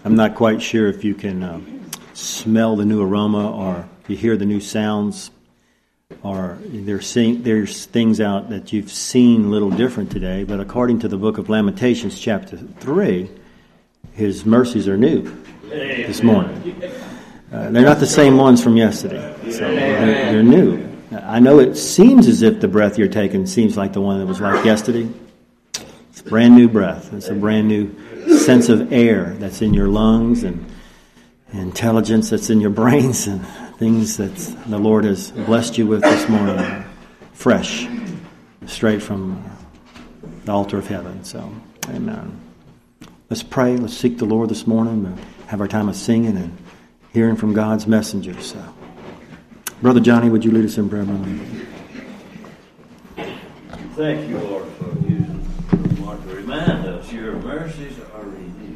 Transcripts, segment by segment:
I'm not quite sure if you can smell the new aroma or you hear the new sounds, or there's things out that you've seen a little different today. But according to the book of Lamentations, chapter 3, His mercies are new this morning. They're not the same ones from yesterday. So they're new. I know it seems as if the breath you're taking seems like the one that was like yesterday. It's a brand new breath. It's a brand new sense of air that's in your lungs and intelligence that's in your brains and things that the Lord has blessed you with this morning, fresh, straight from the altar of heaven. So, amen. Let's pray. Let's seek the Lord this morning and have our time of singing and hearing from God's messengers. So, Brother Johnny, would you lead us in prayer, brother? Thank you, Lord, for using Mark to remind us your mercies are renewed.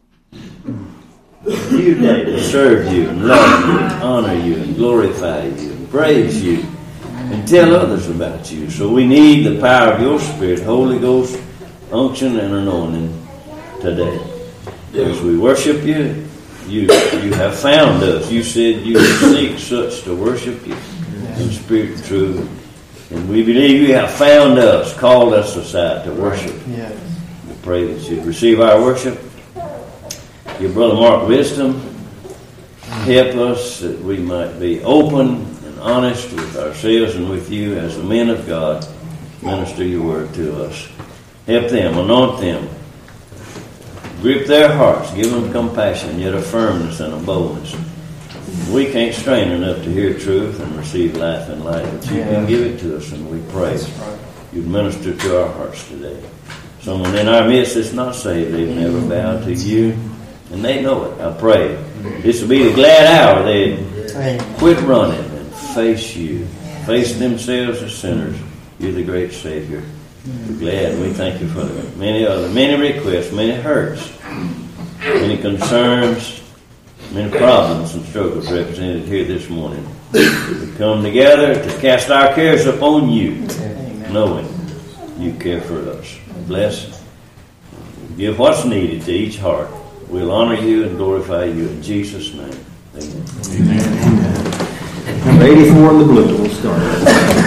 New day to serve you and love you and honor you and glorify you and praise you and tell others about you. So we need the power of your Spirit, Holy Ghost, unction and anointing today. As we worship you, you have found us. You said you would seek such to worship you in spirit and truth. And we believe you have found us, called us aside to worship. Yes. We pray that you'd receive our worship. Give Brother Mark wisdom. Help us that we might be open and honest with ourselves and with you as the men of God. Minister your word to us. Help them, anoint them. Grip their hearts. Give them compassion, yet a firmness and a boldness. We can't strain enough to hear truth and receive life and light, but you can give it to us, and we pray you'd minister to our hearts today. Someone in our midst that's not saved, they've never bowed to you, and they know it. I pray this will be the glad hour they quit running and face you, face themselves as sinners. You're the great Savior. We're glad. We thank you for many requests, many hurts, many concerns, many problems and struggles represented here this morning. We come together to cast our cares upon you, knowing you care for us. Bless, give what's needed to each heart. We'll honor you and glorify you in Jesus' name. Amen. Amen. Number 84 in the blue. We'll start.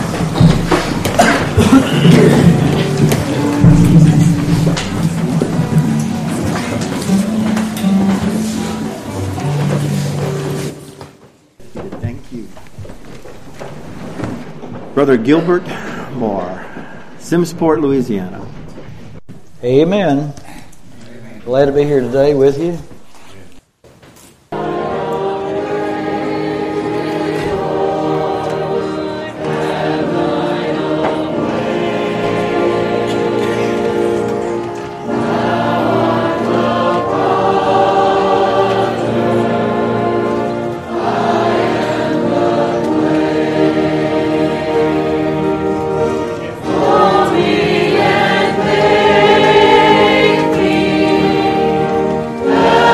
Thank you. Brother Gilbert Moore, Simmsport, Louisiana. Amen. Glad to be here today with you. Oh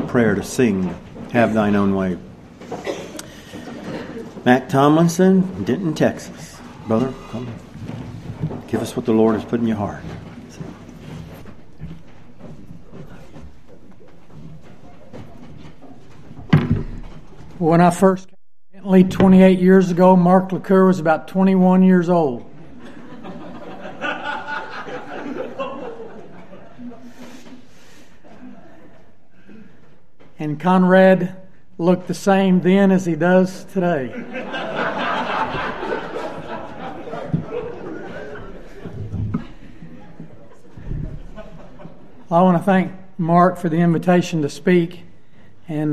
prayer to sing, Have Thine Own Way. Mac Tomlinson, Denton, Texas. Brother, come. Give us what the Lord has put in your heart. When I first came to Bentley 28 years ago, Mark LaCour was about 21 years old. And Conrad looked the same then as he does today. I want to thank Mark for the invitation to speak. And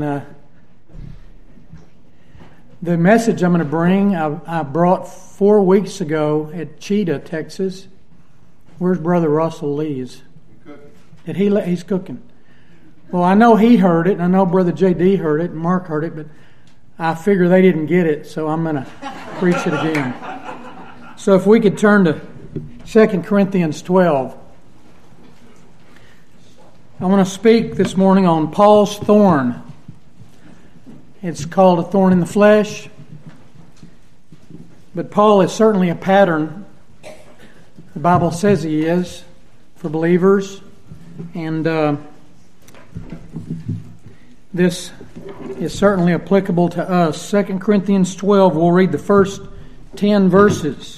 the message I'm going to bring, I brought 4 weeks ago at Cheetah, Texas. Where's Brother Russell Lees? He's cooking. Well, I know he heard it, and I know Brother J.D. heard it, and Mark heard it, but I figure they didn't get it, so I'm going to preach it again. So if we could turn to 2 Corinthians 12. I want to speak this morning on Paul's thorn. It's called a thorn in the flesh, but Paul is certainly a pattern. The Bible says he is for believers, and this is certainly applicable to us. 2 Corinthians 12, we'll read the first 10 verses.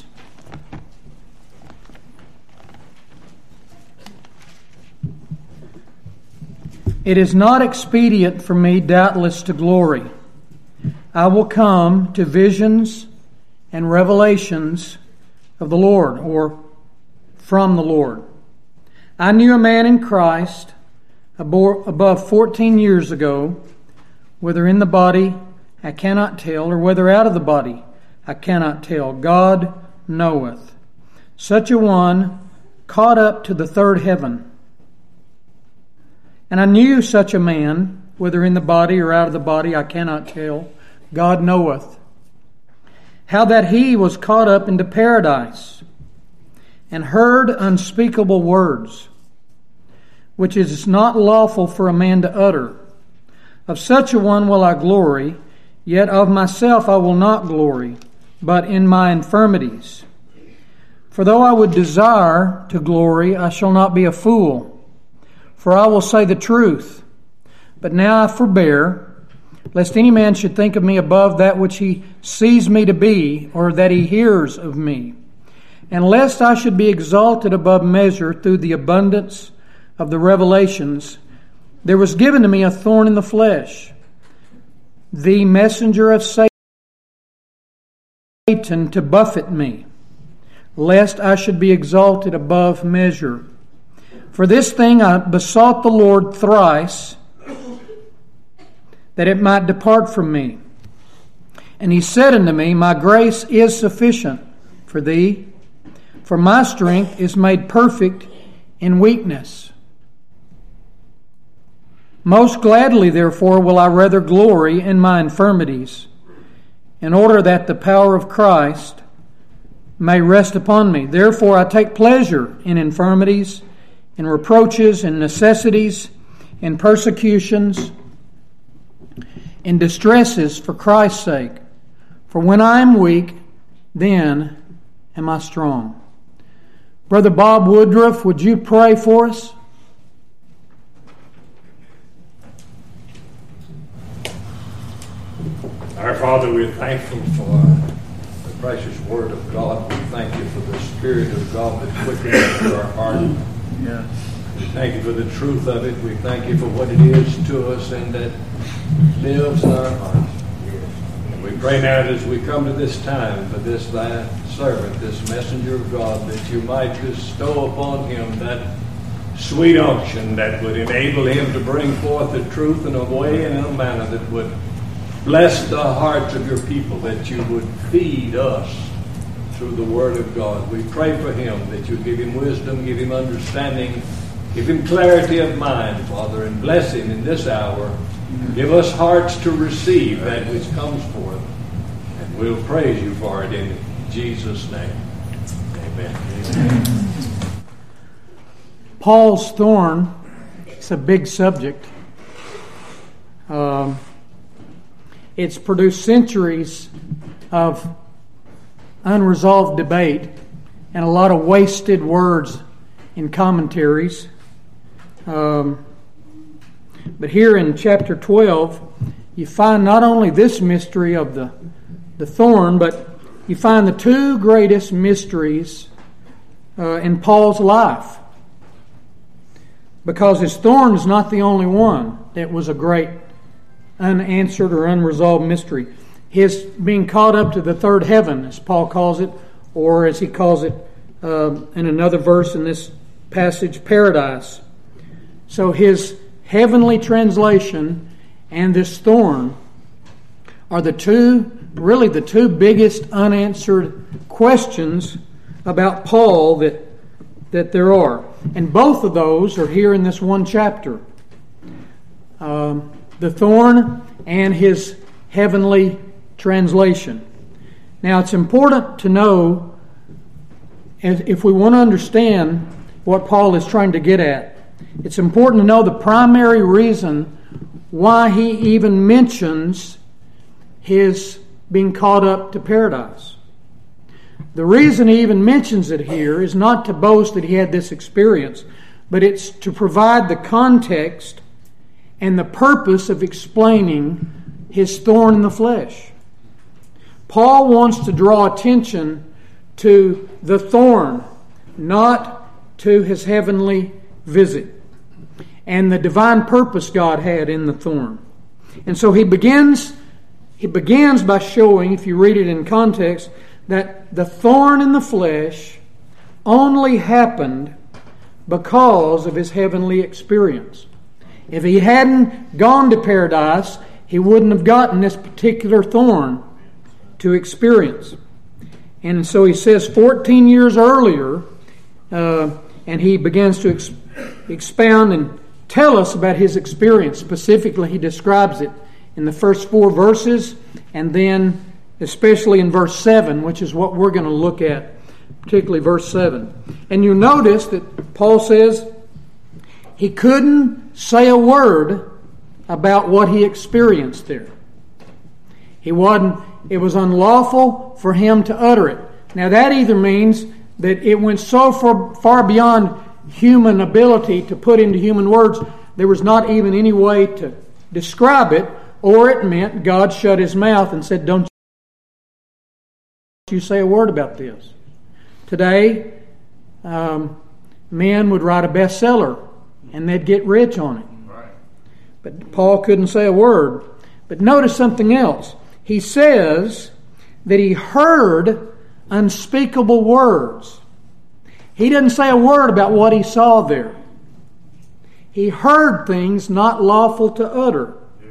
It is not expedient for me, doubtless, to glory. I will come to visions and revelations of the Lord, or from the Lord. I knew a man in Christ above 14 years ago, whether in the body I cannot tell, or whether out of the body I cannot tell. God knoweth. Such a one caught up to the third heaven. And I knew such a man, whether in the body or out of the body I cannot tell. God knoweth. How that he was caught up into paradise, and heard unspeakable words, which it is not lawful for a man to utter. Of such a one will I glory, yet of myself I will not glory, but in my infirmities. For though I would desire to glory, I shall not be a fool, for I will say the truth. But now I forbear, lest any man should think of me above that which he sees me to be, or that he hears of me, and lest I should be exalted above measure through the abundance of the revelations. There was given to me a thorn in the flesh, the messenger of Satan to buffet me, lest I should be exalted above measure. For this thing I besought the Lord thrice, that it might depart from me. And he said unto me, My grace is sufficient for thee, for my strength is made perfect in weakness. Most gladly, therefore, will I rather glory in my infirmities, in order that the power of Christ may rest upon me. Therefore I take pleasure in infirmities, in reproaches, in necessities, in persecutions, in distresses for Christ's sake. For when I am weak, then am I strong. Brother Bob Woodruff, would you pray for us? Our Father, we're thankful for the precious Word of God. We thank you for the Spirit of God that quickens into our heart. Yes. We thank you for the truth of it. We thank you for what it is to us and that lives in our hearts. And we pray now that as we come to this time for this thy servant, this messenger of God, that you might bestow upon him that sweet unction that would enable him to bring forth the truth in a way and in a manner that would bless the hearts of your people, that you would feed us through the Word of God. We pray for him, that you give him wisdom, give him understanding, give him clarity of mind, Father, and bless him in this hour. Give us hearts to receive that which comes forth, and we'll praise you for it in Jesus' name. Amen. Paul's thorn is a big subject. It's produced centuries of unresolved debate and a lot of wasted words in commentaries. But here in chapter 12, you find not only this mystery of the thorn, but you find the two greatest mysteries in Paul's life. Because his thorn is not the only one that was a great unanswered or unresolved mystery. His being caught up to the third heaven, as Paul calls it, or as he calls it in another verse in this passage, paradise. So his heavenly translation and this thorn are the two biggest unanswered questions about Paul that there are. And both of those are here in this one chapter. The thorn and his heavenly translation. Now it's important to know, if we want to understand what Paul is trying to get at, it's important to know the primary reason why he even mentions his being caught up to paradise. The reason he even mentions it here is not to boast that he had this experience, but it's to provide the context and the purpose of explaining his thorn in the flesh. Paul wants to draw attention to the thorn, not to his heavenly visit, and the divine purpose God had in the thorn. And so he begins by showing, if you read it in context, that the thorn in the flesh only happened because of his heavenly experience. If he hadn't gone to paradise, he wouldn't have gotten this particular thorn to experience. And so he says 14 years earlier, and he begins to expound and tell us about his experience. Specifically, he describes it in the first 4 verses, and then especially in verse 7, which is what we're going to look at, particularly verse 7. And you notice that Paul says he couldn't say a word about what he experienced there. It was unlawful for him to utter it. Now that either means that it went so far beyond human ability to put into human words, there was not even any way to describe it, or it meant God shut his mouth and said, "Don't you say a word about this." Today, men would write a bestseller and they'd get rich on it. But Paul couldn't say a word. But notice something else. He says that he heard unspeakable words. He didn't say a word about what he saw there. He heard things not lawful to utter.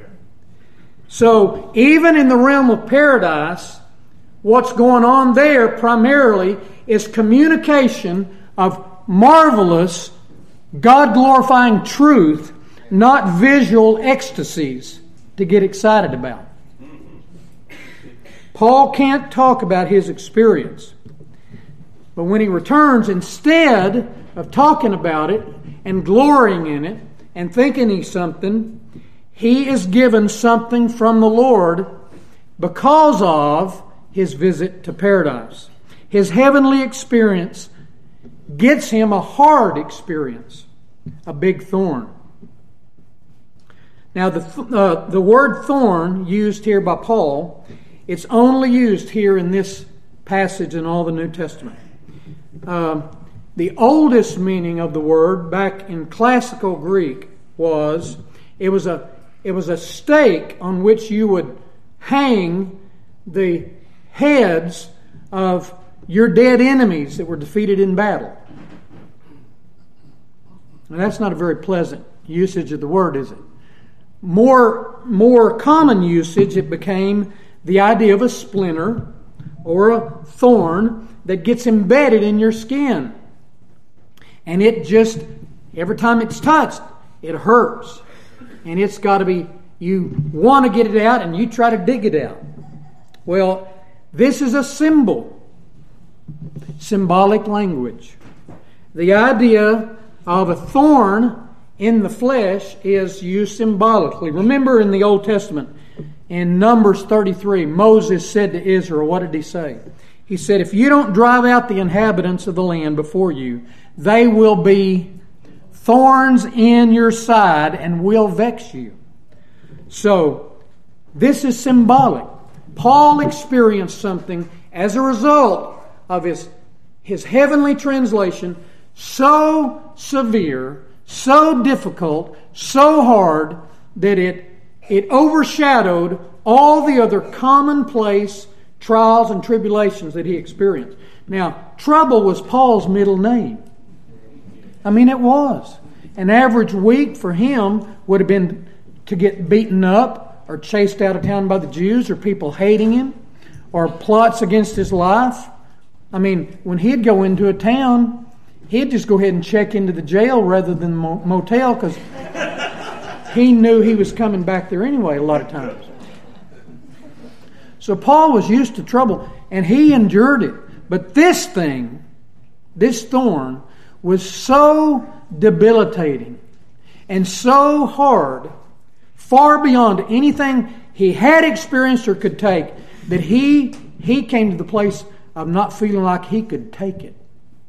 So even in the realm of paradise, what's going on there primarily is communication of marvelous, God-glorifying truth, not visual ecstasies to get excited about. Paul can't talk about his experience. But when he returns, instead of talking about it and glorying in it and thinking he's something, he is given something from the Lord because of his visit to paradise. His heavenly experience gets him a hard experience, a big thorn. Now, the word thorn used here by Paul, it's only used here in this passage in all the New Testament. The oldest meaning of the word back in classical Greek was it was a stake on which you would hang the heads of your dead enemies that were defeated in battle. Now, that's not a very pleasant usage of the word, is it? More common usage, it became the idea of a splinter or a thorn that gets embedded in your skin. And it just, every time it's touched, it hurts. And it's got to be, you want to get it out and you try to dig it out. Well, this is a symbol. Symbolic language. The idea of a thorn in the flesh is used symbolically. Remember in the Old Testament, in Numbers 33, Moses said to Israel, what did he say? He said, if you don't drive out the inhabitants of the land before you, they will be thorns in your side and will vex you. So, this is symbolic. Paul experienced something as a result of his heavenly translation so severe, so difficult, so hard that it overshadowed all the other commonplace trials and tribulations that he experienced. Now, trouble was Paul's middle name. I mean, it was. An average week for him would have been to get beaten up or chased out of town by the Jews or people hating him or plots against his life. I mean, when he'd go into a town, he'd just go ahead and check into the jail rather than the motel because he knew he was coming back there anyway a lot of times. So Paul was used to trouble and he endured it. But this thing, this thorn, was so debilitating and so hard, far beyond anything he had experienced or could take, that he came to the place of not feeling like he could take it.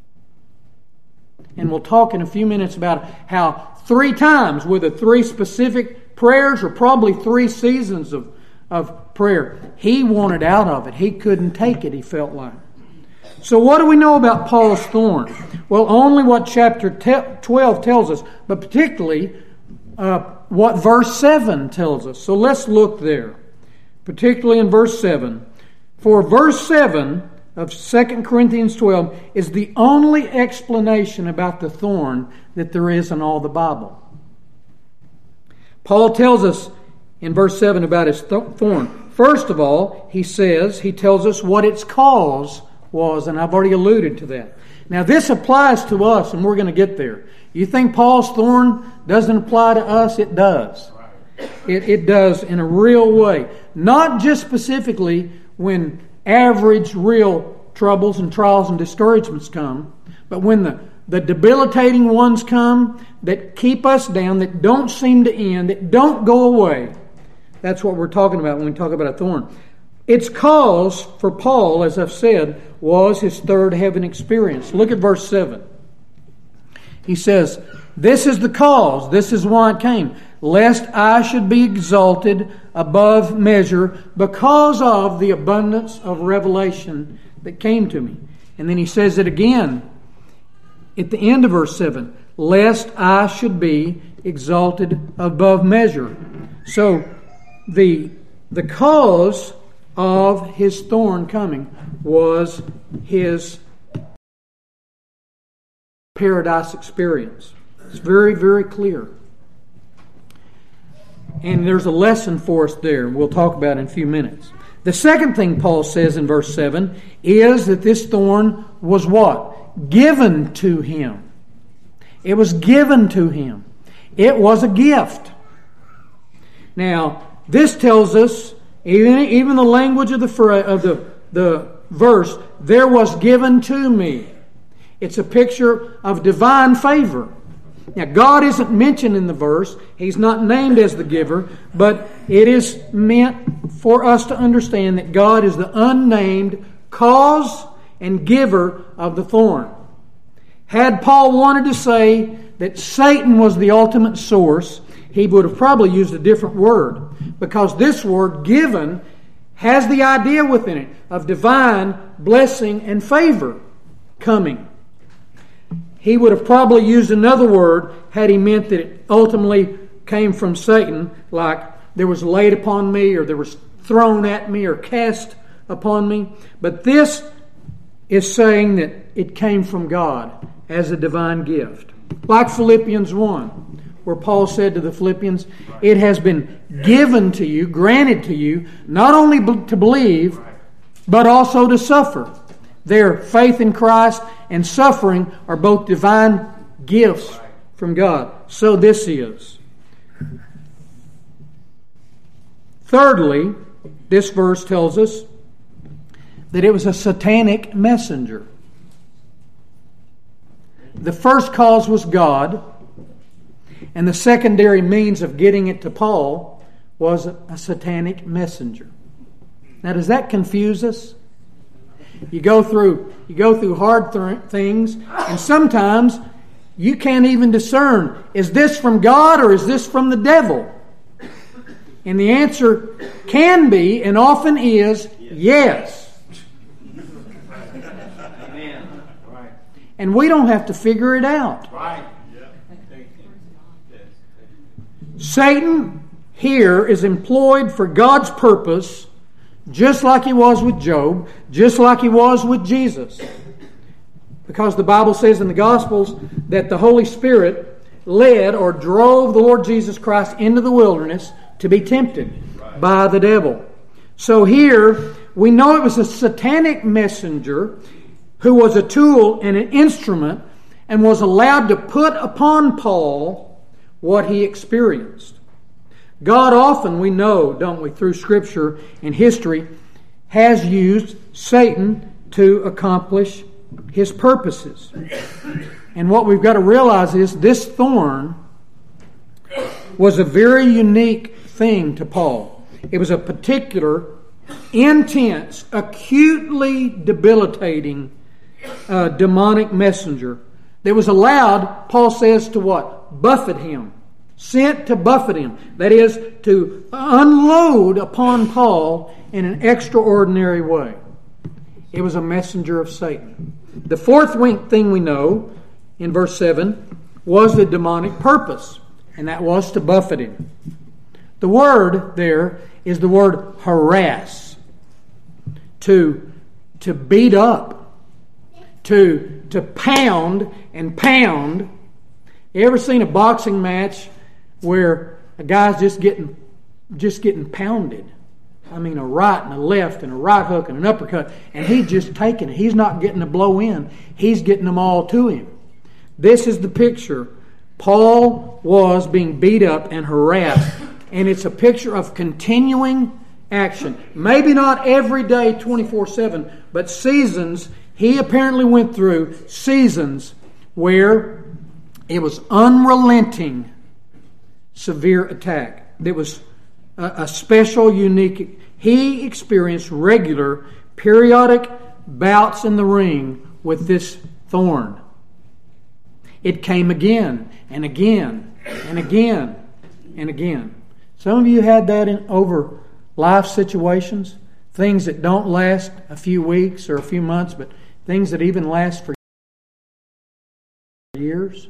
And we'll talk in a few minutes about how 3 times with the 3 specific prayers, or probably 3 seasons of prayer, he wanted out of it. He couldn't take it, he felt like. So what do we know about Paul's thorn? Well, only what chapter 12 tells us, but particularly what verse 7 tells us. So let's look there, particularly in verse 7. For verse 7 of 2 Corinthians 12 is the only explanation about the thorn that there is in all the Bible. Paul tells us in verse 7 about his thorn. First of all, he tells us what its cause was, and I've already alluded to that. Now this applies to us, and we're going to get there. You think Paul's thorn doesn't apply to us? It does. It does in a real way. Not just specifically when average real troubles and trials and discouragements come, but when the debilitating ones come that keep us down, that don't seem to end, that don't go away. That's what we're talking about when we talk about a thorn. Its cause for Paul, as I've said, was his third heaven experience. Look at verse 7. He says, this is the cause, this is why it came, lest I should be exalted above measure because of the abundance of revelation that came to me. And then he says it again at the end of verse 7, lest I should be exalted above measure. So the cause of his thorn coming was his paradise experience. It's very, very clear. And there's a lesson for us there we'll talk about in a few minutes. The second thing Paul says in verse 7 is that this thorn was what? Given to him. It was given to him. It was a gift. Now, this tells us, even the language of the verse, there was given to me. It's a picture of divine favor. Now, God isn't mentioned in the verse. He's not named as the giver, but it is meant for us to understand that God is the unnamed cause and giver of the thorn. Had Paul wanted to say that Satan was the ultimate source, he would have probably used a different word, because this word, given, has the idea within it of divine blessing and favor coming. He would have probably used another word had he meant that it ultimately came from Satan, like there was laid upon me, or there was thrown at me, or cast upon me. But this is saying that it came from God as a divine gift. Like Philippians 1, where Paul said to the Philippians, it has been given to you, granted to you, not only to believe, but also to suffer. Their faith in Christ and suffering are both divine gifts from God. So this is. Thirdly, this verse tells us that it was a satanic messenger. The first cause was God, And the secondary means of getting it to Paul was a satanic messenger. Now, does that confuse us? You go through hard things, and sometimes you can't even discern, is this from God or is this from the devil? And the answer can be, and often is, yes. And we don't have to figure it out. Satan here is employed for God's purpose, just like he was with Job, just like he was with Jesus. Because the Bible says in the Gospels that the Holy Spirit led or drove the Lord Jesus Christ into the wilderness to be tempted by the devil. So here we know it was a satanic messenger who was a tool and an instrument and was allowed to put upon Paul what he experienced. God often, we know, don't we, through Scripture and history, has used Satan to accomplish his purposes. And what we've got to realize is this thorn was a very unique thing to Paul. It was a particular, intense, acutely debilitating demonic messenger that was allowed, Paul says, to what? Buffet him. Sent to buffet him. That is, to unload upon Paul in an extraordinary way. It was a messenger of Satan. The fourth thing we know in verse 7 was the demonic purpose, and that was to buffet him. The word there is the word harass. To beat up. To pound and pound. You ever seen a boxing match where a guy's just getting pounded? I mean, a right and a left and a right hook and an uppercut, and he's just taking it. He's not getting a blow in. He's getting them all to him. This is the picture. Paul was being beat up and harassed, and it's a picture of continuing action. Maybe not every day 24/7, but seasons. He apparently went through seasons where it was unrelenting, severe attack. It was a special, unique. He experienced regular, periodic bouts in the ring with this thorn. It came again and again and again and again. Some of you had that over life situations, things that don't last a few weeks or a few months, but things that even last for years.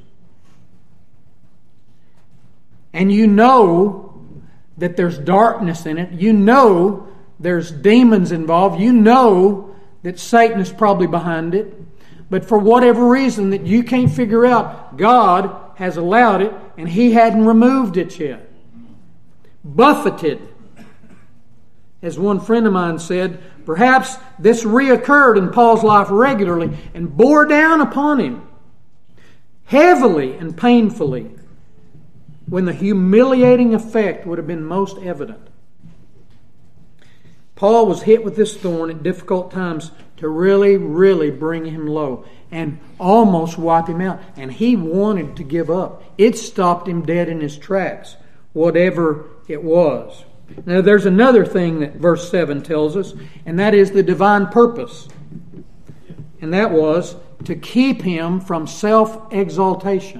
And you know that there's darkness in it. You know there's demons involved. You know that Satan is probably behind it. But for whatever reason that you can't figure out, God has allowed it and He hadn't removed it yet. Buffeted. As one friend of mine said, perhaps this reoccurred in Paul's life regularly and bore down upon him heavily and painfully, when the humiliating effect would have been most evident. Paul was hit with this thorn at difficult times to really, really bring him low and almost wipe him out. And he wanted to give up. It stopped him dead in his tracks, whatever it was. Now there's another thing that verse 7 tells us, and that is the divine purpose. And that was to keep him from self-exaltation.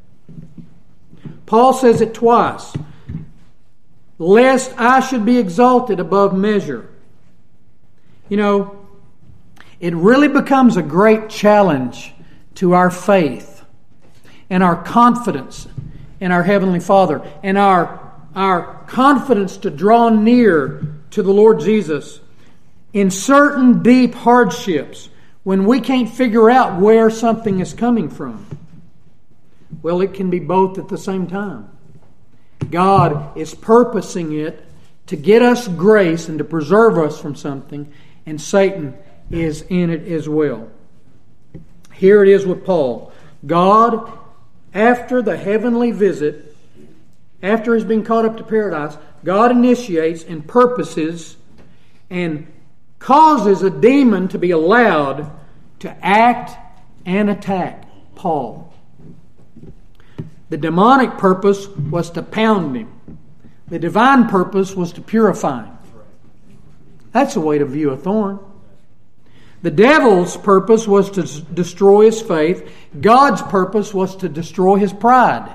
Paul says it twice. Lest I should be exalted above measure. You know, it really becomes a great challenge to our faith and our confidence in our Heavenly Father and our confidence to draw near to the Lord Jesus in certain deep hardships when we can't figure out where something is coming from. Well, it can be both at the same time. God is purposing it to get us grace and to preserve us from something, and Satan is in it as well. Here it is with Paul. God, after the heavenly visit, after he's been caught up to paradise, God initiates and purposes and causes a demon to be allowed to act and attack Paul. The demonic purpose was to pound him. The divine purpose was to purify him. That's a way to view a thorn. The devil's purpose was to destroy his faith. God's purpose was to destroy his pride.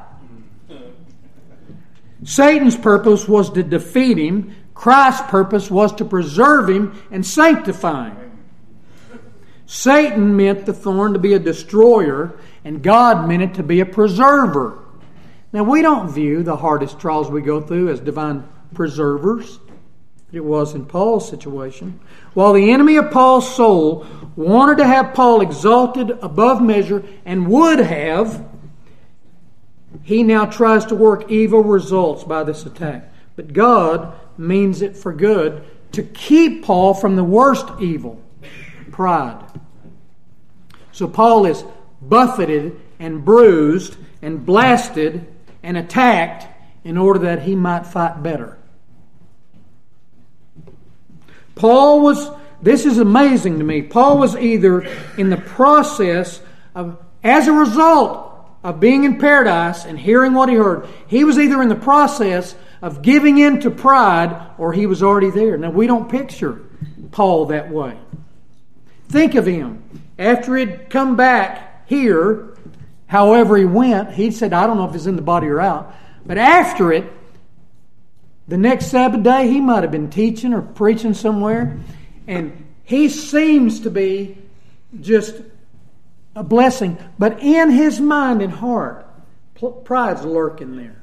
Satan's purpose was to defeat him. Christ's purpose was to preserve him and sanctify him. Satan meant the thorn to be a destroyer, and God meant it to be a preserver. Now, we don't view the hardest trials we go through as divine preservers. It was in Paul's situation. While the enemy of Paul's soul wanted to have Paul exalted above measure and would have, he now tries to work evil results by this attack. But God means it for good to keep Paul from the worst evil, pride. So Paul is buffeted and bruised and blasted and attacked in order that he might fight better. This is amazing to me. Paul was either in the process of, as a result of being in paradise and hearing what he heard, he was either in the process of giving in to pride or he was already there. Now, we don't picture Paul that way. Think of him. After he'd come back here, however he went, he said, I don't know if he's in the body or out, but after it, the next Sabbath day, he might have been teaching or preaching somewhere, and he seems to be just a blessing. But in his mind and heart, pride's lurking there.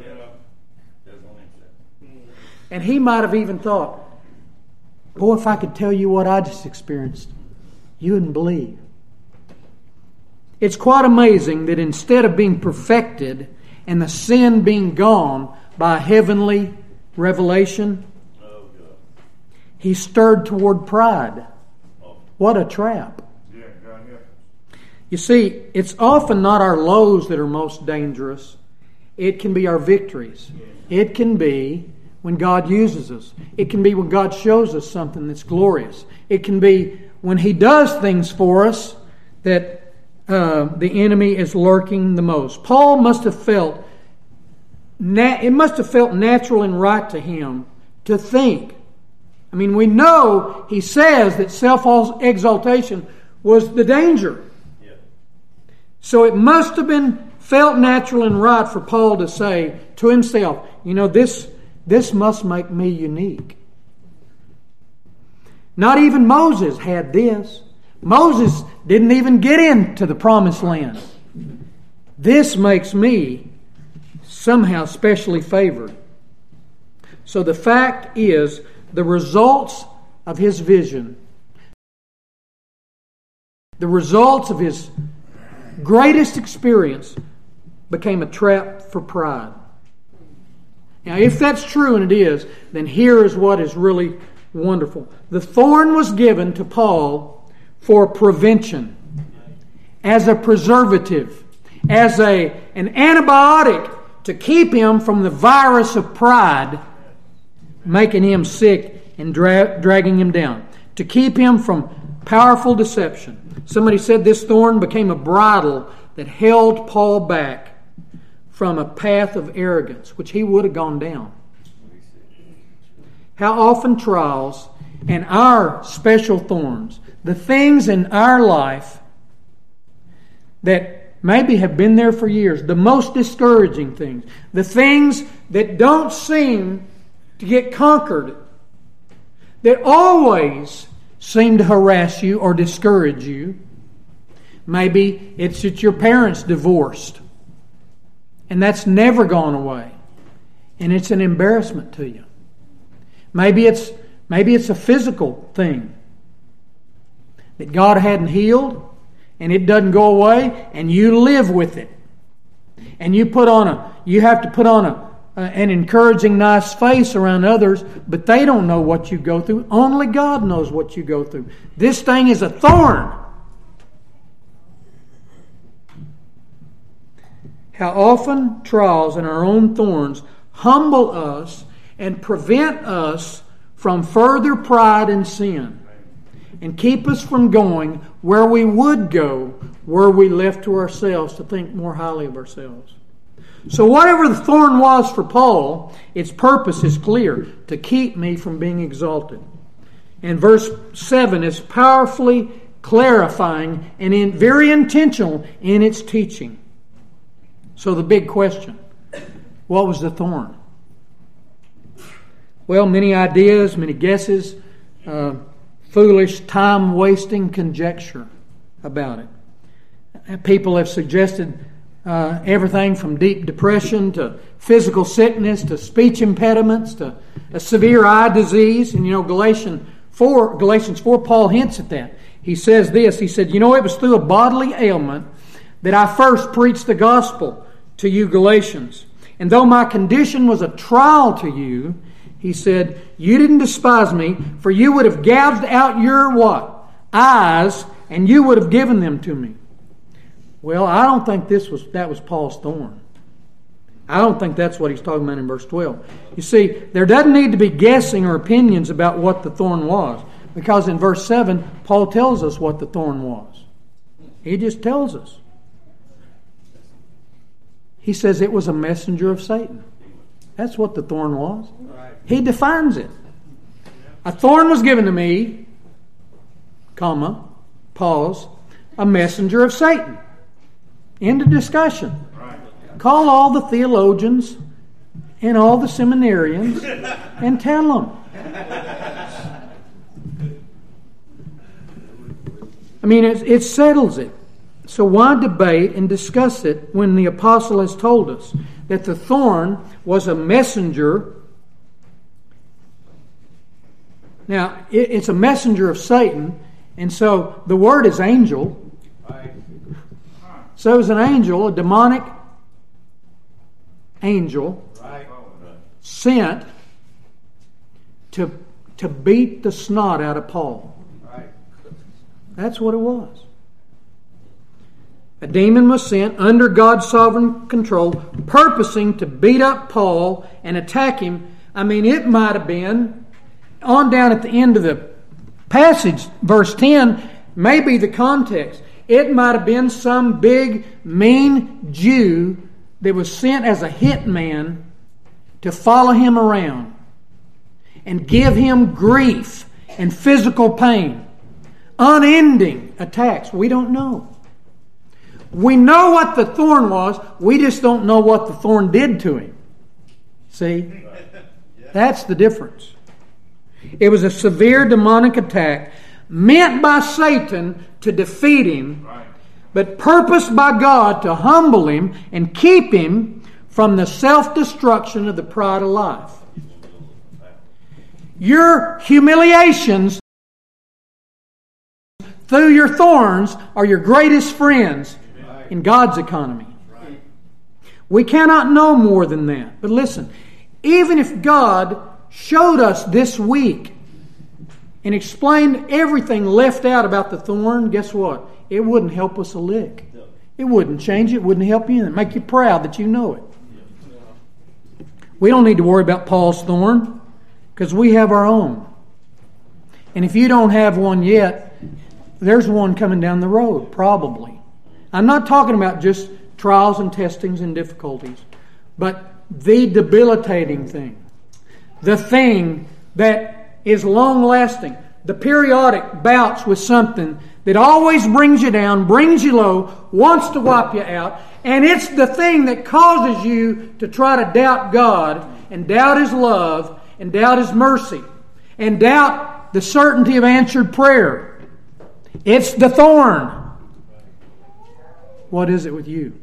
And he might have even thought, boy, if I could tell you what I just experienced, you wouldn't believe. It's quite amazing that instead of being perfected and the sin being gone by heavenly revelation, he stirred toward pride. What a trap. You see, it's often not our lows that are most dangerous. It can be our victories. It can be when God uses us. It can be when God shows us something that's glorious. It can be when He does things for us that the enemy is lurking the most. Paul must have felt it must have felt natural and right to him to think. I mean, we know he says that self-exaltation was the danger. Yeah. So it must have been felt natural and right for Paul to say to himself, you know, this must make me unique. Not even Moses had this. Moses didn't even get into the promised land. This makes me somehow specially favored. So the fact is, the results of his vision, the results of his greatest experience became a trap for pride. Now, if that's true, and it is, then here is what is really wonderful. The thorn was given to Paul for prevention, as a preservative, as an antibiotic to keep him from the virus of pride, making him sick and dragging him down, to keep him from powerful deception. Somebody said this thorn became a bridle that held Paul back from a path of arrogance, which he would have gone down. How often trials and our special thorns, the things in our life that maybe have been there for years, the most discouraging things, the things that don't seem to get conquered, that always seem to harass you or discourage you. Maybe it's that your parents divorced, and that's never gone away, and it's an embarrassment to you. Maybe it's a physical thing that God hadn't healed, and it doesn't go away, and you live with it. And you have to put on an encouraging, nice face around others, but they don't know what you go through. Only God knows what you go through. This thing is a thorn. How often trials and our own thorns humble us and prevent us from further pride and sin, and keep us from going where we would go were we left to ourselves to think more highly of ourselves. So whatever the thorn was for Paul, its purpose is clear, to keep me from being exalted. And verse 7 is powerfully clarifying and very intentional in its teaching. So the big question, what was the thorn? Well, many ideas, many guesses, foolish, time-wasting conjecture about it. People have suggested everything from deep depression to physical sickness to speech impediments to a severe eye disease. And Galatians 4, Paul hints at that. He says this, he said, it was through a bodily ailment that I first preached the gospel to you Galatians. And though my condition was a trial to you, he said, you didn't despise me, for you would have gouged out your what? Eyes, and you would have given them to me. Well, I don't think that was Paul's thorn. I don't think that's what he's talking about in verse 12. You see, there doesn't need to be guessing or opinions about what the thorn was, because in verse 7, Paul tells us what the thorn was. He just tells us. He says it was a messenger of Satan. That's what the thorn was. He defines it. A thorn was given to me, comma, pause, a messenger of Satan. End of discussion. Call all the theologians and all the seminarians and tell them. I mean, it settles it. So why debate and discuss it when the apostle has told us that the thorn was a messenger? Now, it's a messenger of Satan, and so the word is angel. So it's an angel, a demonic angel, sent to beat the snot out of Paul. That's what it was. A demon was sent under God's sovereign control, purposing to beat up Paul and attack him. I mean, it might have been, on down at the end of the passage, verse 10, maybe the context. It might have been some big, mean Jew that was sent as a hitman to follow him around and give him grief and physical pain. Unending attacks. We don't know. We know what the thorn was. We just don't know what the thorn did to him. See? That's the difference. It was a severe demonic attack meant by Satan to defeat him, but purposed by God to humble him and keep him from the self-destruction of the pride of life. Your humiliations through your thorns are your greatest friends in God's economy. We cannot know more than that. But listen, even if God showed us this week and explained everything left out about the thorn, guess what? It wouldn't help us a lick. It wouldn't change it. It wouldn't help you. It'd make you proud that you know it. We don't need to worry about Paul's thorn because we have our own. And if you don't have one yet, there's one coming down the road, probably. I'm not talking about just trials and testings and difficulties, but the debilitating thing. The thing that is long-lasting. The periodic bouts with something that always brings you down, brings you low, wants to wipe you out, and it's the thing that causes you to try to doubt God and doubt His love and doubt His mercy and doubt the certainty of answered prayer. It's the thorn. What is it with you?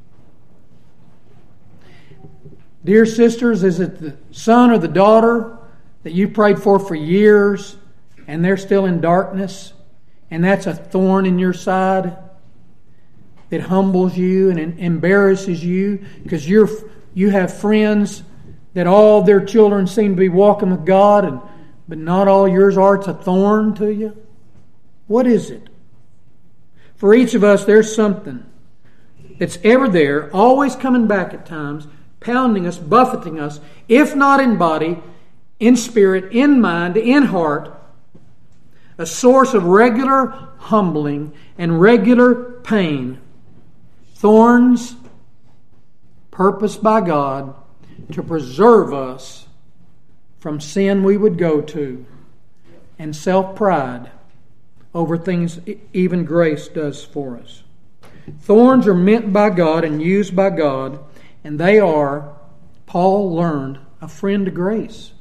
Dear sisters, is it the son or the daughter that you prayed for years and they're still in darkness and that's a thorn in your side that humbles you and embarrasses you because you have friends that all their children seem to be walking with God but not all yours are? It's a thorn to you. What is it? For each of us, there's something that's ever there, always coming back at times, pounding us, buffeting us, if not in body, in spirit, in mind, in heart, a source of regular humbling and regular pain. Thorns purposed by God to preserve us from sin we would go to and self-pride over things even grace does for us. Thorns are meant by God and used by God, and they are, Paul learned, a friend to grace.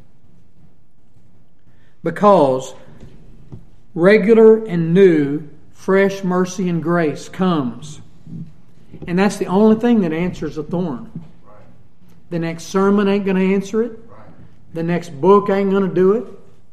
Because regular and new, fresh mercy and grace comes. And that's the only thing that answers a thorn. The next sermon ain't going to answer it. The next book ain't going to do it.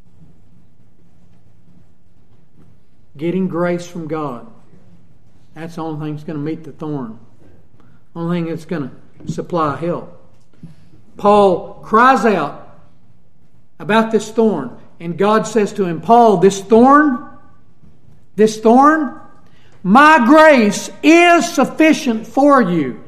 Getting grace from God. That's the only thing that's going to meet the thorn. Only thing that's going to supply help. Paul cries out about this thorn. And God says to him, Paul, this thorn, my grace is sufficient for you.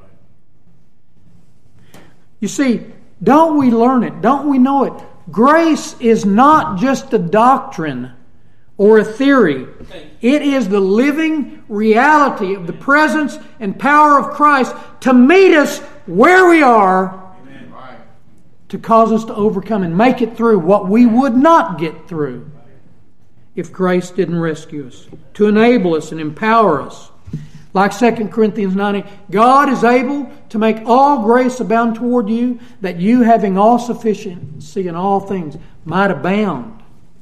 You see, don't we learn it? Don't we know it? Grace is not just a doctrine or a theory. It is the living reality of the presence and power of Christ to meet us where we are, to cause us to overcome and make it through what we would not get through if grace didn't rescue us, to enable us and empower us. Like 2 Corinthians 9, God is able to make all grace abound toward you, that you, having all sufficiency in all things, might abound.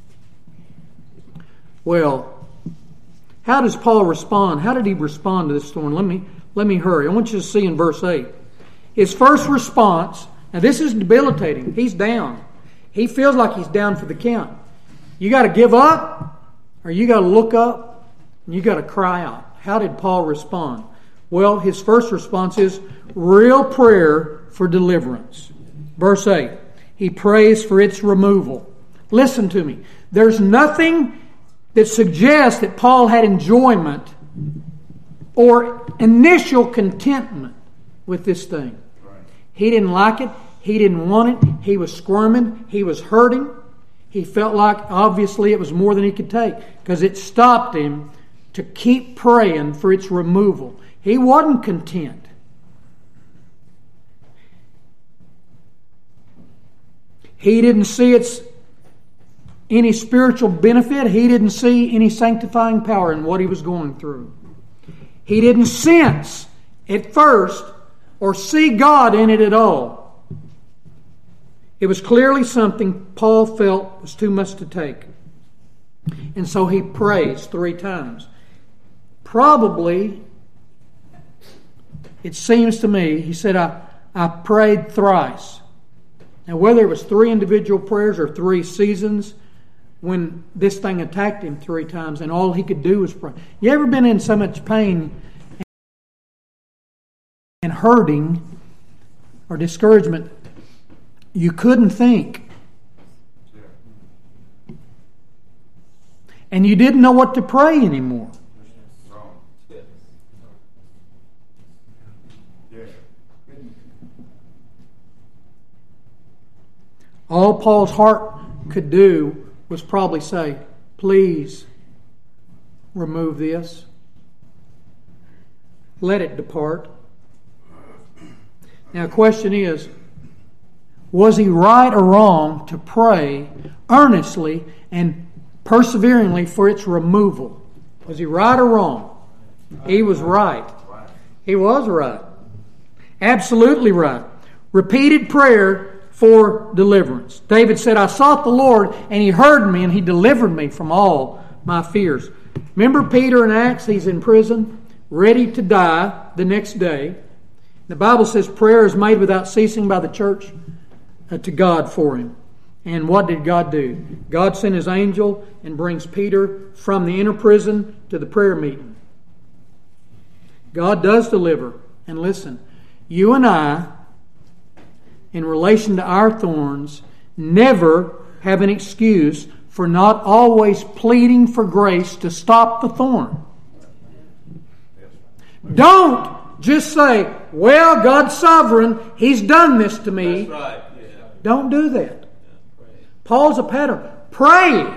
Well, how does Paul respond? How did he respond to this thorn? Let me hurry. I want you to see in verse 8. His first response, now this is debilitating. He's down. He feels like he's down for the count. You got to give up, or you got to look up, and you got to cry out. How did Paul respond? Well, his first response is real prayer for deliverance. Verse 8, he prays for its removal. Listen to me. There's nothing that suggests that Paul had enjoyment or initial contentment with this thing. He didn't like it. He didn't want it. He was squirming. He was hurting. He felt like, obviously, it was more than he could take because it stopped him to keep praying for its removal. He wasn't content. He didn't see any spiritual benefit. He didn't see any sanctifying power in what he was going through. He didn't sense at first or see God in it at all. It was clearly something Paul felt was too much to take. And so he prays 3 times. Probably, it seems to me, he said, I prayed thrice. Now, whether it was 3 individual prayers or 3 seasons, when this thing attacked him 3 times and all he could do was pray. You ever been in so much pain and hurting or discouragement you couldn't think? And you didn't know what to pray anymore. All Paul's heart could do was probably say, please remove this. Let it depart. Now the question is, was he right or wrong to pray earnestly and perseveringly for its removal? Was he right or wrong? He was right. He was right. Absolutely right. Repeated prayer for deliverance. David said, I sought the Lord, and He heard me, and He delivered me from all my fears. Remember Peter in Acts? He's in prison, ready to die the next day. The Bible says prayer is made without ceasing by the church to God for him. And what did God do? God sent His angel and brings Peter from the inner prison to the prayer meeting. God does deliver. And listen, you and I, in relation to our thorns, never have an excuse for not always pleading for grace to stop the thorn. Don't just say, well, God's sovereign. He's done this to me. That's right. Yeah. Don't do that. Paul's a pattern. Pray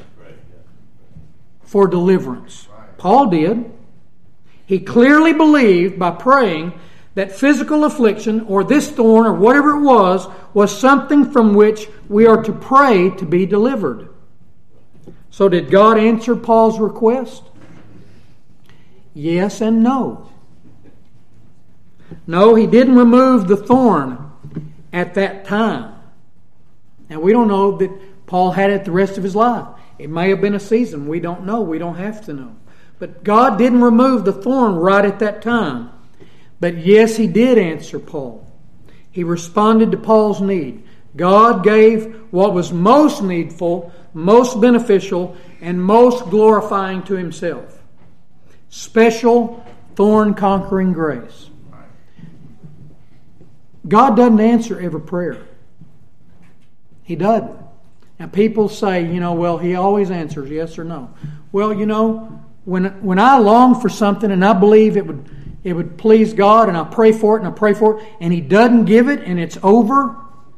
for deliverance. Paul did. He clearly believed by praying that physical affliction or this thorn or whatever it was something from which we are to pray to be delivered. So did God answer Paul's request? Yes and no. No, He didn't remove the thorn at that time. Now we don't know that Paul had it the rest of his life. It may have been a season. We don't know. We don't have to know. But God didn't remove the thorn right at that time. But yes, He did answer Paul. He responded to Paul's need. God gave what was most needful, most beneficial, and most glorifying to Himself. Special thorn-conquering grace. God doesn't answer every prayer. He doesn't. Now people say, well, He always answers yes or no. Well, when I long for something and I believe it would please God and I pray for it and He doesn't give it and it's over,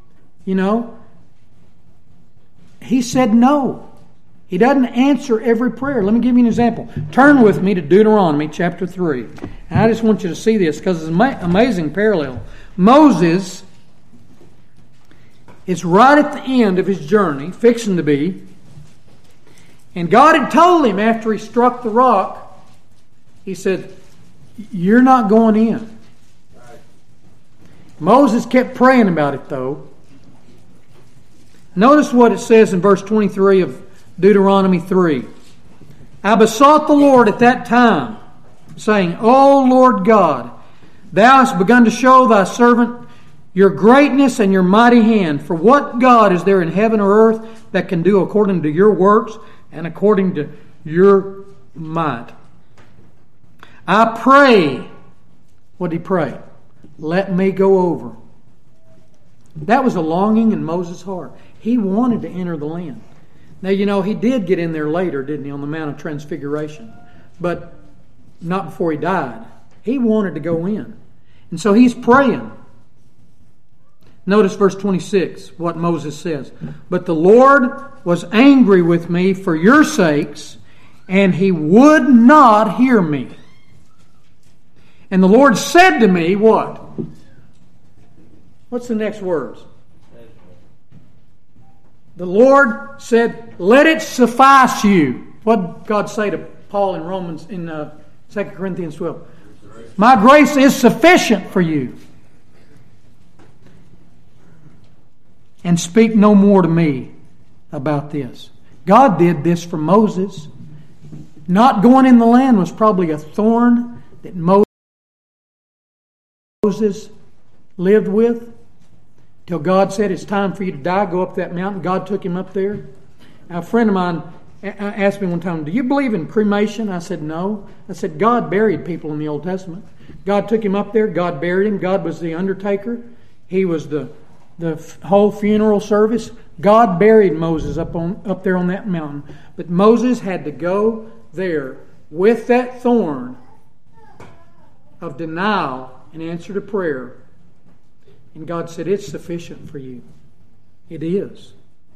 He said no. He doesn't answer every prayer. Let me give you an example. Turn with me to Deuteronomy chapter 3. And I just want you to see this because it's an amazing parallel. Moses is right at the end of his journey, fixing to be. And God had told him after he struck the rock, He said, "You're not going in." Moses kept praying about it though. Notice what it says in verse 23 of Deuteronomy 3. "I besought the Lord at that time, saying, O Lord God, Thou hast begun to show Thy servant Your greatness and Your mighty hand. For what God is there in heaven or earth that can do according to Your works and according to Your might? I pray." What did he pray? "Let me go over." That was a longing in Moses' heart. He wanted to enter the land. Now, he did get in there later, didn't he, on the Mount of Transfiguration. But not before he died. He wanted to go in. And so he's praying. Notice verse 26, what Moses says. "But the Lord was angry with me for your sakes, and He would not hear me. And the Lord said to me," what? What's the next words? The Lord said, "Let it suffice you." What did God say to Paul in 2 Corinthians 12? "My grace is sufficient for you. And speak no more to me about this." God did this for Moses. Not going in the land was probably a thorn that Moses lived with. Till God said, "It's time for you to die. Go up that mountain." God took him up there. Now, a friend of mine asked me one time, "Do you believe in cremation?" I said, "No." I said, "God buried people in the Old Testament. God took him up there. God buried him. God was the undertaker. He was the whole funeral service. God buried Moses up there on that mountain. But Moses had to go there with that thorn of denial in answer to prayer. And God said, "It's sufficient for you." It is.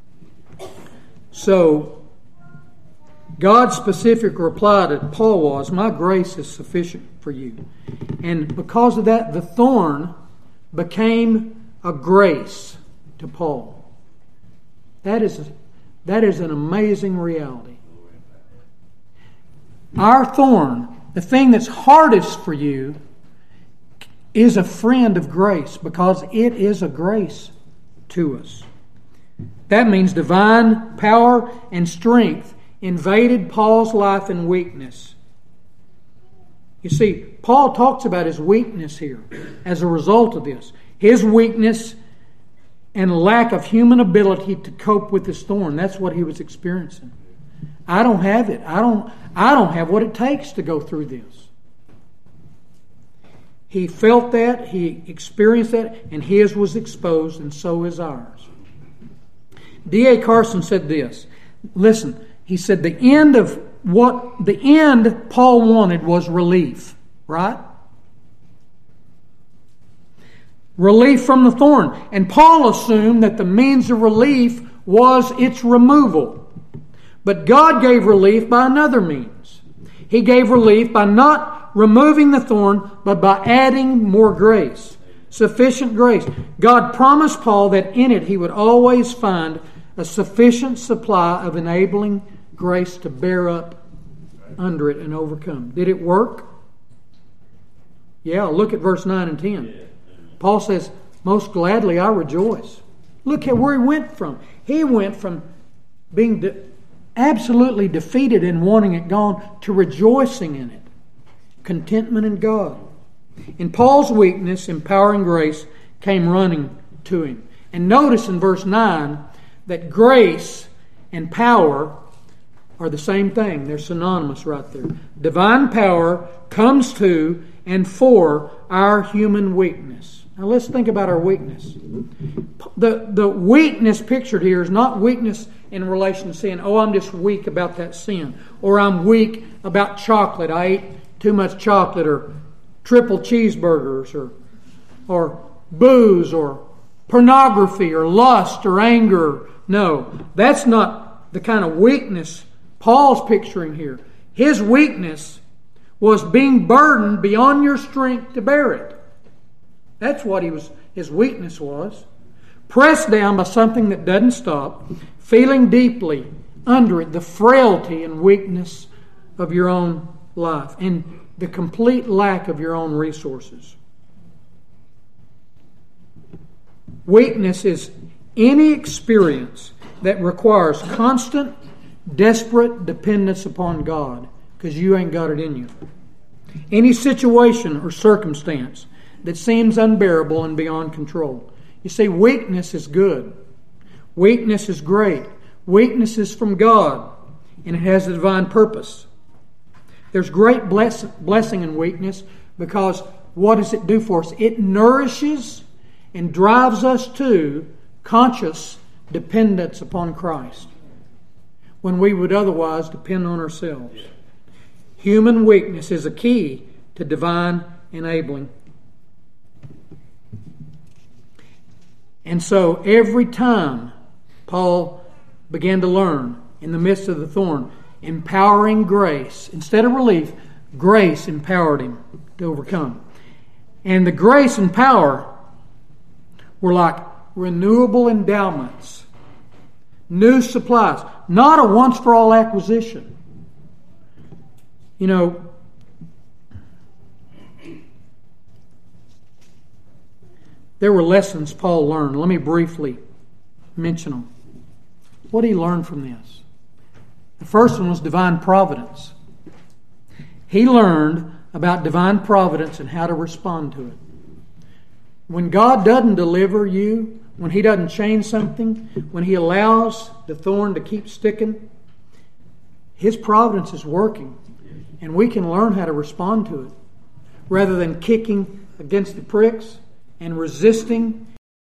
So, God's specific reply to Paul was, "My grace is sufficient for you." And because of that, the thorn became a grace to Paul. That is an amazing reality. Our thorn, the thing that's hardest for you, is a friend of grace because it is a grace to us. That means divine power and strength invaded Paul's life in weakness. You see, Paul talks about his weakness here as a result of this. His weakness and lack of human ability to cope with this thorn. That's what he was experiencing. I don't have it. I don't have what it takes to go through this. He felt that, he experienced that, and his was exposed, and so is ours. D.A. Carson said this. Listen, he said the end Paul wanted was relief, right? Relief from the thorn. And Paul assumed that the means of relief was its removal. But God gave relief by another means. He gave relief by not removing the thorn, but by adding more grace. Sufficient grace. God promised Paul that in it he would always find a sufficient supply of enabling grace to bear up under it and overcome. Did it work? Yeah, look at verse 9 and 10. Paul says, most gladly I rejoice. Look at where he went from. He went from being absolutely defeated and wanting it gone to rejoicing in it. Contentment in God. In Paul's weakness, empowering grace came running to him. And notice in verse 9 that grace and power are the same thing. They're synonymous right there. Divine power comes to and for our human weakness. Now let's think about our weakness. The weakness pictured here is not weakness in relation to sin. Oh, I'm just weak about that sin. Or I'm weak about chocolate. I ate too much chocolate, or triple cheeseburgers, or booze, or pornography, or lust, or anger. No, that's not the kind of weakness Paul's picturing here. His weakness was being burdened beyond your strength to bear it. That's what his weakness was. Pressed down by something that doesn't stop, feeling deeply under it the frailty and weakness of your own life and the complete lack of your own resources. Weakness is any experience that requires constant, desperate dependence upon God, because you ain't got it in you. Any situation or circumstance that seems unbearable and beyond control. You see, weakness is good. Weakness is great. Weakness is from God, and it has a divine purpose. There's great blessing in weakness, because what does it do for us? It nourishes and drives us to conscious dependence upon Christ, when we would otherwise depend on ourselves. Human weakness is a key to divine enabling. And so every time Paul began to learn in the midst of the thorn, empowering grace, instead of relief, grace empowered him to overcome. And the grace and power were like renewable endowments, new supplies, not a once-for-all acquisition. You know, there were lessons Paul learned. Let me briefly mention them. What did he learn from this? The first one was divine providence. He learned about divine providence and how to respond to it. When God doesn't deliver you, when He doesn't change something, when He allows the thorn to keep sticking, His providence is working. And we can learn how to respond to it, rather than kicking against the pricks and resisting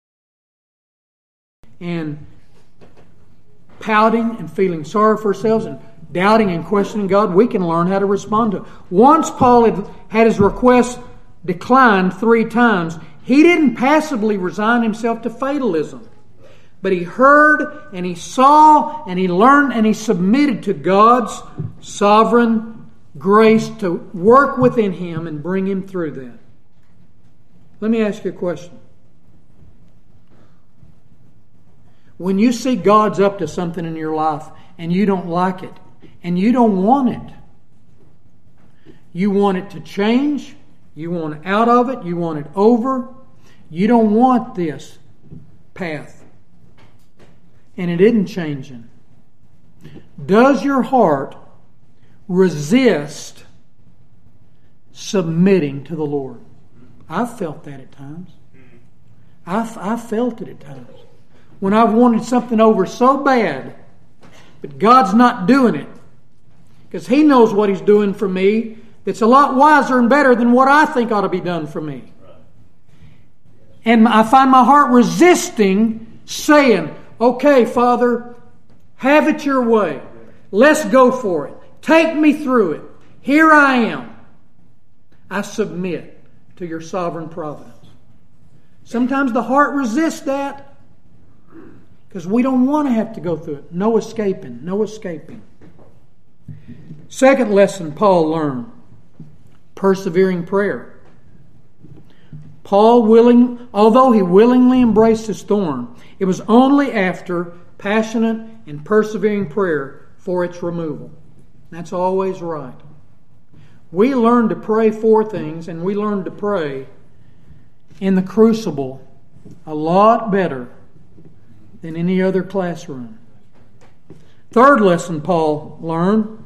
and pouting and feeling sorry for ourselves and doubting and questioning God. We can learn how to respond to it. Once Paul had his request declined 3 times, he didn't passively resign himself to fatalism. But he heard and he saw and he learned and he submitted to God's sovereign grace to work within him and bring him through that. Let me ask you a question. When you see God's up to something in your life and you don't like it and you don't want it, you want it to change, you want out of it, you want it over, you don't want this path, and it isn't changing, does your heart resist submitting to the Lord? I've felt that at times. I've felt it at times. When I've wanted something over so bad, but God's not doing it, because He knows what He's doing for me that's a lot wiser and better than what I think ought to be done for me. And I find my heart resisting, saying, okay, Father, have it your way. Let's go for it. Take me through it. Here I am. I submit to your sovereign providence. Sometimes the heart resists that because we don't want to have to go through it. No escaping. No escaping. Second lesson Paul learned. persevering prayer. Paul, although he willingly embraced his thorn, it was only after passionate and persevering prayer for its removal. That's always right. We learn to pray for things, and we learn to pray in the crucible a lot better than any other classroom. Third lesson Paul learned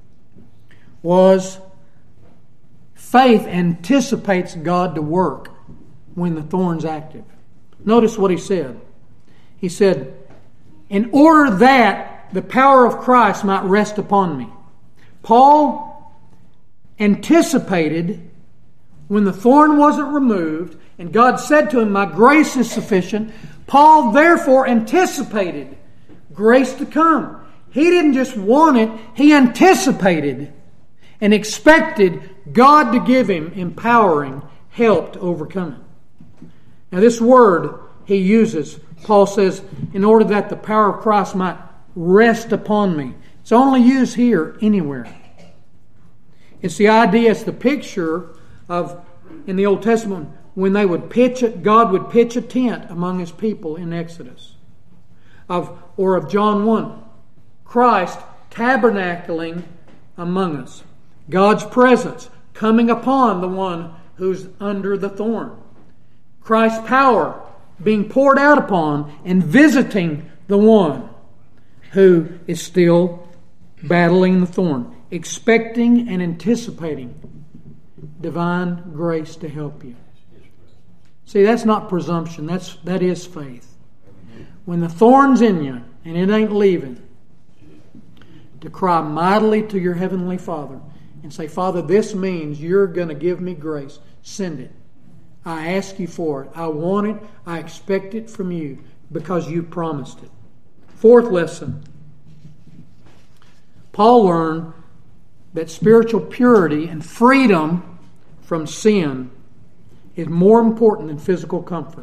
was faith anticipates God to work when the thorn's active. Notice what he said. He said, in order that the power of Christ might rest upon me. Paul anticipated when the thorn wasn't removed and God said to him, my grace is sufficient. Paul therefore anticipated grace to come. He didn't just want it, he anticipated and expected God to give him empowering help to overcome it. Now this word he uses, Paul says, in order that the power of Christ might rest upon me. It's only used here anywhere. It's the idea, it's the picture of, in the Old Testament, when they would God would pitch a tent among His people in Exodus. Or of John 1, Christ tabernacling among us. God's presence coming upon the one who's under the thorn. Christ's power being poured out upon and visiting the one who is still battling the thorn, expecting and anticipating divine grace to help you. See, that's not presumption. That is faith. When the thorn's in you and it ain't leaving, to cry mightily to your Heavenly Father and say, Father, this means you're going to give me grace. Send it. I ask you for it. I want it. I expect it from you because you promised it. Fourth lesson. Paul learned that spiritual purity and freedom from sin is more important than physical comfort.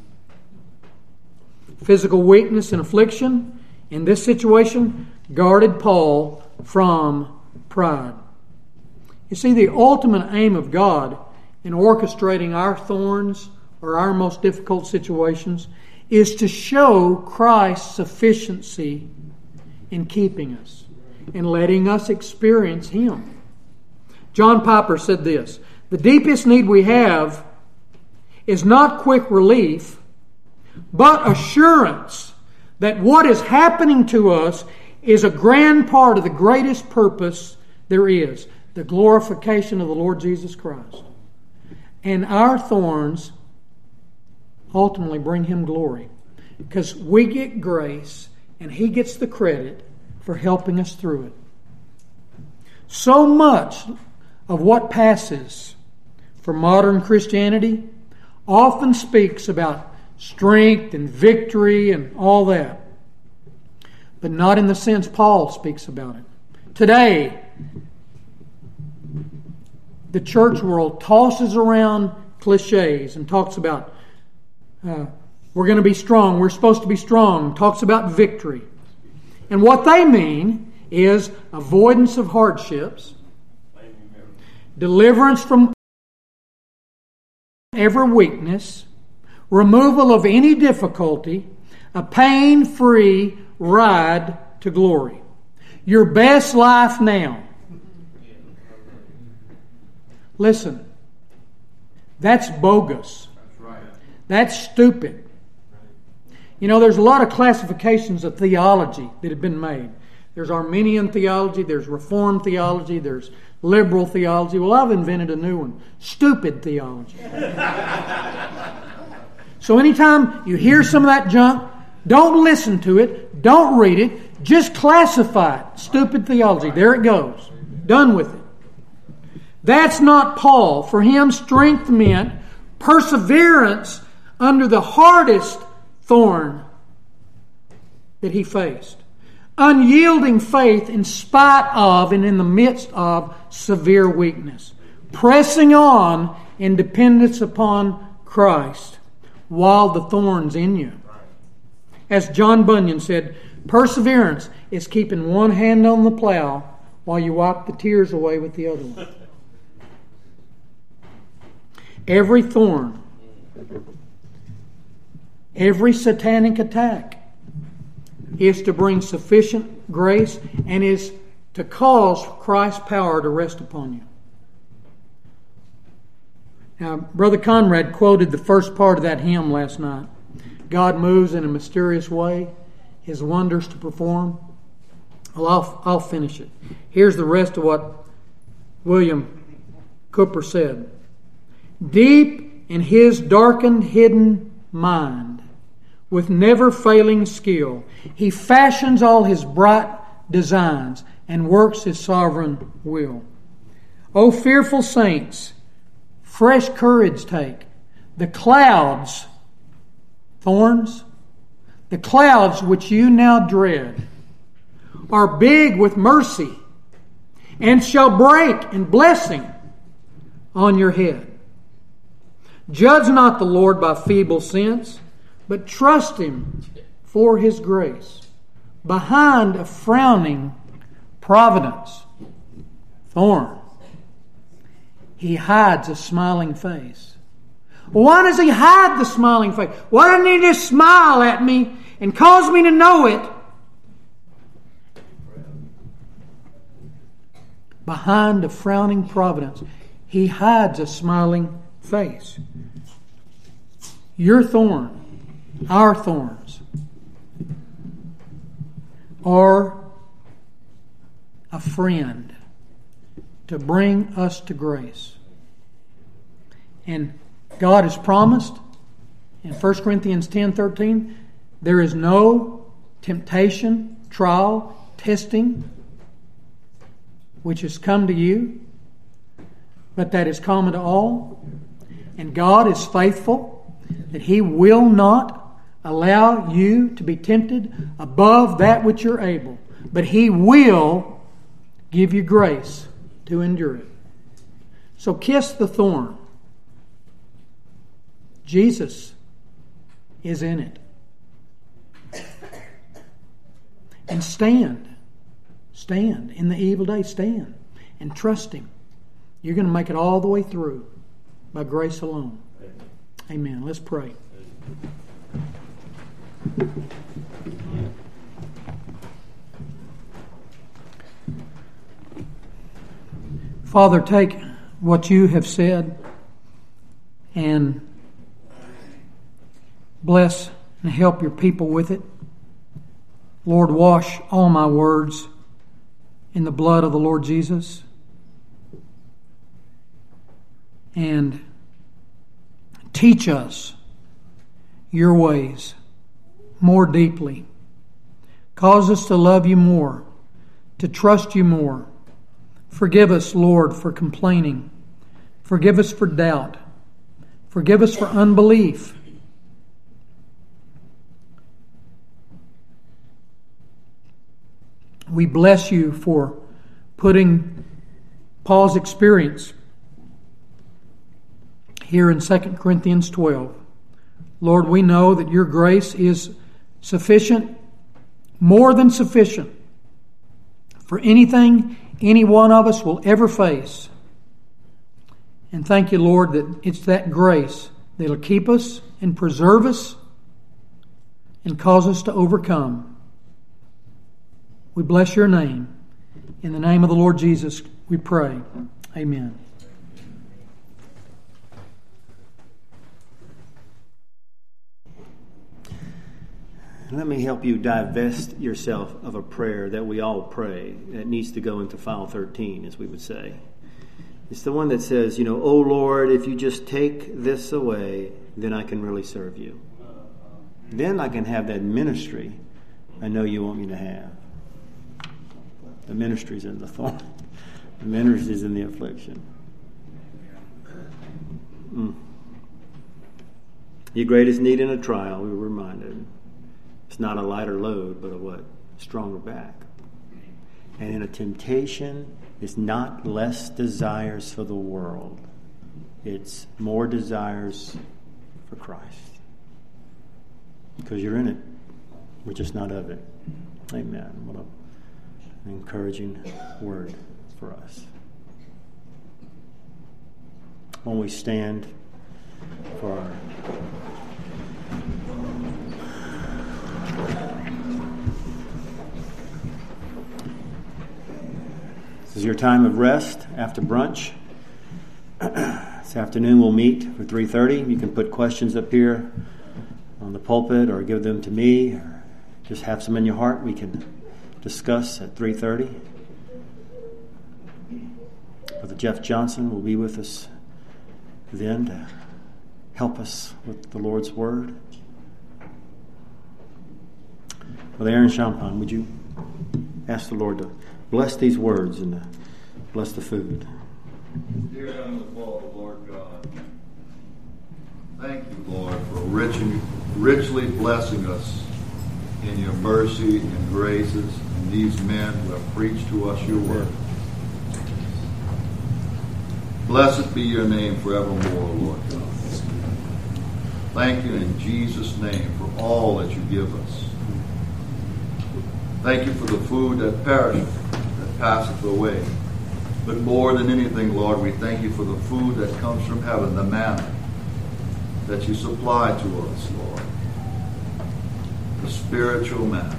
Physical weakness and affliction in this situation guarded Paul from pride. You see, the ultimate aim of God in orchestrating our thorns or our most difficult situations is to show Christ's sufficiency in keeping us and letting us experience Him. John Piper said this, the deepest need we have is not quick relief, but assurance that what is happening to us is a grand part of the greatest purpose there is, the glorification of the Lord Jesus Christ. And our thorns ultimately bring Him glory because we get grace and He gets the credit for helping us through it. So much of what passes for modern Christianity often speaks about strength and victory and all that, but not in the sense Paul speaks about it. Today, the church world tosses around cliches and talks about we're going to be strong, we're supposed to be strong, talks about victory. And what they mean is avoidance of hardships, deliverance from every weakness, removal of any difficulty, a pain-free ride to glory. Your best life now. Listen, that's bogus. That's stupid. You know, there's a lot of classifications of theology that have been made. There's Arminian theology, there's Reformed theology, there's liberal theology. Well, I've invented a new one. Stupid theology. So anytime you hear some of that junk, don't listen to it, don't read it, just classify it. Stupid theology. There it goes. Done with it. That's not Paul. For him, strength meant perseverance under the hardest thorn that he faced. Unyielding faith in spite of and in the midst of severe weakness. Pressing on in dependence upon Christ while the thorn's in you. As John Bunyan said, perseverance is keeping one hand on the plow while you wipe the tears away with the other one. every thorn, every satanic attack is to bring sufficient grace and is to cause Christ's power to rest upon you. Now, Brother Conrad quoted the first part of that hymn last night. God moves in a mysterious way, His wonders to perform. Well, I'll finish it. Here's the rest of what William Cooper said. Deep in His darkened, hidden mind, with never failing skill, He fashions all His bright designs and works His sovereign will. O fearful saints, fresh courage take. The clouds, thorns, the clouds which you now dread, are big with mercy and shall break in blessing on your head. Judge not the Lord by feeble sense, but trust Him for His grace. Behind a frowning providence, thorn, He hides a smiling face. Why does He hide the smiling face? Why doesn't He just smile at me and cause me to know it? Behind a frowning providence, He hides a smiling face. Your thorn, our thorns, are a friend to bring us to grace. And God has promised in 1 Corinthians 10:13, there is no temptation, trial, testing which has come to you, but that is common to all. And God is faithful, that He will not allow you to be tempted above that which you're able, but He will give you grace to endure it. So kiss the thorn. Jesus is in it. And stand in the evil day. Stand and trust Him. You're going to make it all the way through by grace alone. Amen. Let's pray. Father, take what you have said and bless and help your people with it. Lord, wash all my words in the blood of the Lord Jesus. And teach us your ways more deeply. Cause us to love you more, to trust you more. Forgive us, Lord, for complaining. Forgive us for doubt. Forgive us for unbelief. We bless you for putting Paul's experience here in 2 Corinthians 12. Lord, we know that your grace is sufficient, more than sufficient, for anything any one of us will ever face. And thank you, Lord, that it's that grace that'll keep us and preserve us and cause us to overcome. We bless your name. In the name of the Lord Jesus, we pray. Amen. Let me help you divest yourself of a prayer that we all pray that needs to go into file 13, as we would say. It's the one that says, oh Lord, if you just take this away, then I can really serve you. Then I can have that ministry I know you want me to have. The ministry's in the thorn. The ministry's in the affliction. Your greatest need in a trial, we were reminded, it's not a lighter load, but a what? Stronger back. And in a temptation, it's not less desires for the world. It's more desires for Christ. Because you're in it. We're just not of it. Amen. What an encouraging word for us. When we stand for This is your time of rest after brunch. This afternoon we'll meet for 3:30. You can put questions up here on the pulpit or give them to me, or just have some in your heart we can discuss at 3:30. Brother Jeff Johnson will be with us then to help us with the Lord's Word. Brother Aaron Champagne, would you ask the Lord to bless these words and to bless the food? Dear Heavenly Father, Lord God, thank you, Lord, for richly blessing us in your mercy and graces and these men who have preached to us your word. Blessed be your name forevermore, Lord God. Thank you in Jesus' name for all that you give us. Thank you for the food that perisheth, that passeth away. But more than anything, Lord, we thank you for the food that comes from heaven, the manna that you supply to us, Lord. The spiritual manna.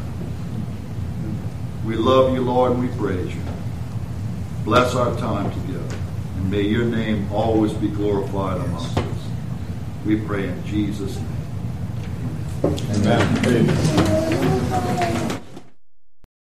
We love you, Lord, and we praise you. Bless our time together, and may your name always be glorified amongst us. We pray in Jesus' name. Amen.